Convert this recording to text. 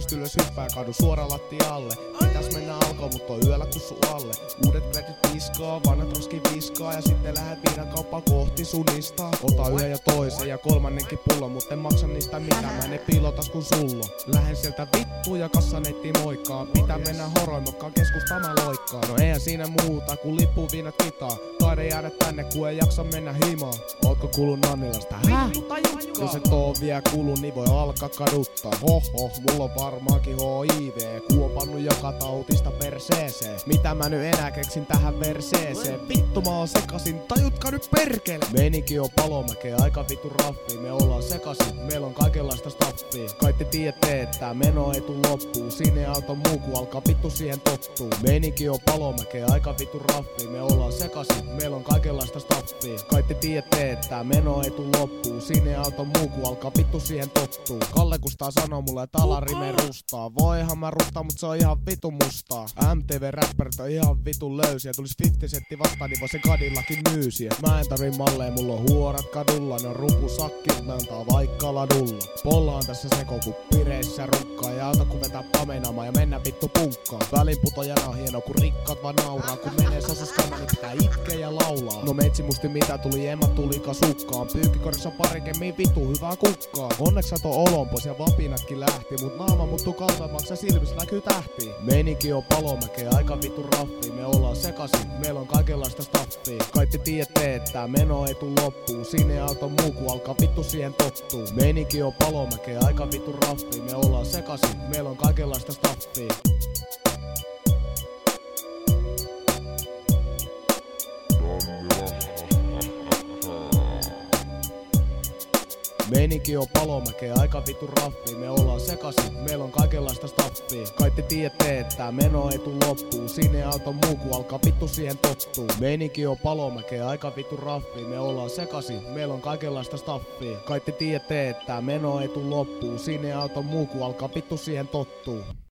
Pystyt ylös hyppää kadu suora lattialle. Pitäis mennä alkoon, mut on yöllä kussu alle. Uudet kredit viskaa, vanhat roski viskaa. Ja sitten lähdet viinakauppaan kohti sunista. Ota yhden ja toisen ja kolmannenkin pullon, mut en maksa niistä mitään, mä ne piilotas kun sullo. Lähen sieltä vittu ja kassanetti moikkaa. Pitää mennä horoimokkaan keskustaan mä loikkaa. No eihän siinä muuta kun lippu viinat kitaa. Taide jäädä tänne kun ei jaksa mennä himaan. Ootko kuullut Nannilasta? Häh? Jos et oo vielä kuullut niin voi alkaa kaduttaa. Hoho, mulla on varmaankin HIV. Ku on pannut joka tautista perseeseen. Mitä mä nyt enää keksin tähän verseeseen? Vittu mä oon sekasin, tajutkaa nyt perkele. Meininki on Palomäkeä, aika vittu raffi. Me ollaan sekasin, meillä on kaikenlaista staffia. Kai te tiedätte, että meno ei tuu loppuu. Siinä ei auta muu ku alkaa vittu siihen tottuu. Meininki on Palomäkeä, aika vittu raffi. Me ollaan sekasin, meillä on kaikenlaista staffia. Kai te tiedätte, että meno ei tuu loppuu. Siinä ei auta muu ku alkaa vittu siihen tottuu. Kalle Kustaa sanoo mulle, että alarime rustaa. Voihan mä rustaa, mut se on ihan vitu mustaa. MTV-räppärit on ihan vitun löysiä. Tulis 50 sentti vastaan, niin voi se kadillakin myysiä. Mä en tarvii malleja, mulla on huorat kadulla. Ne on rupusakkit, ne antaa vaikka ladulla. Pollaan tässä seko ku pireissä rukkaa. Ja auta ku vetää pamenamaa ja mennä vittu punkkaan. Välinputojana on hieno ku rikkaat vaan nauraa. Kun menee sosuskana, niin pitää itkeä ja laulaa. No meitsi musti mitä tuli, en mä tuli kasukkaan. Pyykkikorissa parikemmin vittu hyvää kukkaa. Onneksi sato olon pois ja vapinatkin lähti. Mut naama muuttuu kalpeammaksi ja silmissä näkyy tähtiä. Meininki on Palomäkeä, aika vittu raffi. Me ollaan sekasin, meillä on kaikenlaista staffia. Kai te tiedätte, että meno ei tuu loppuu. Siinä ei auta muu ku alkaa vittu siihen tottuu. Meininki on Palomäkeä, aika vittu raffi. Me ollaan sekasin, meillä on kaikenlaista staffia. Meininki on Palomäkeä, aika vittu raffi. Me ollaan sekasin, meillä on kaikenlaista staffia. Kai te tiedätte, että meno ei tuu loppuu. Siinä ei auta muu ku alkaa vittu siihen tottuu. Meininki on Palomäkeä, aika vittu raffi. Me ollaan sekasin, meillä on kaikenlaista staffia. Kai te tiedätte, että meno ei tuu loppuu. Siinä ei auta muu ku alkaa vittu siihen tottuu.